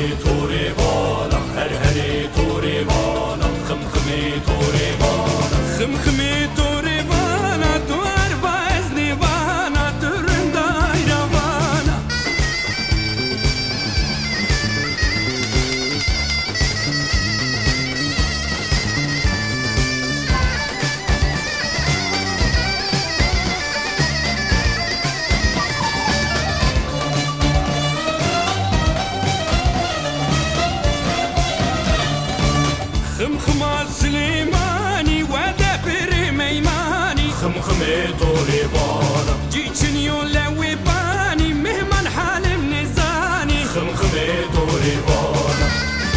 توريبانا هرهري توريبانا خمخمي توريبانا خمخمي توريبانا دوار بازني بانا ترنداي روانا خمخمة سليماني ودبر ميماني خمخمي توريبانا جيتشن يولوي باني مهما حالم نزاني خمخمي توريبانا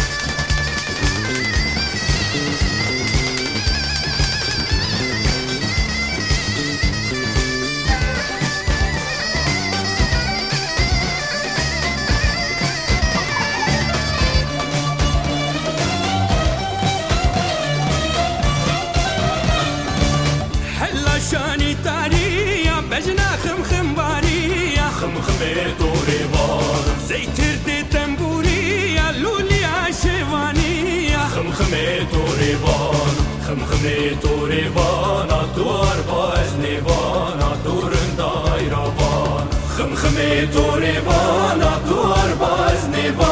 شاني تاريا بجنا خمخم باريا خمخمي توريبانا زيتر دي تنبوريا لولي عشوانيا خمخمي توريبانا خمخمي توريبانا دوار بازني بانا دورن دايرة بانا خمخمي توريبانا دوار بازني بانا